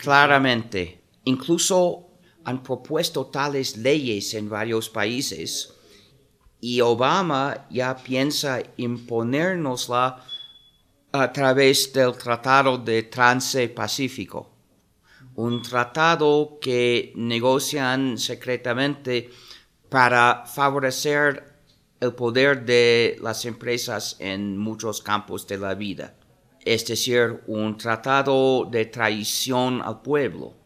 Claramente, incluso han propuesto tales leyes en varios países y Obama ya piensa imponérnosla a través del Tratado de Transpacífico, un tratado que negocian secretamente para favorecer el poder de las empresas en muchos campos de la vida, es decir, un tratado de traición al pueblo.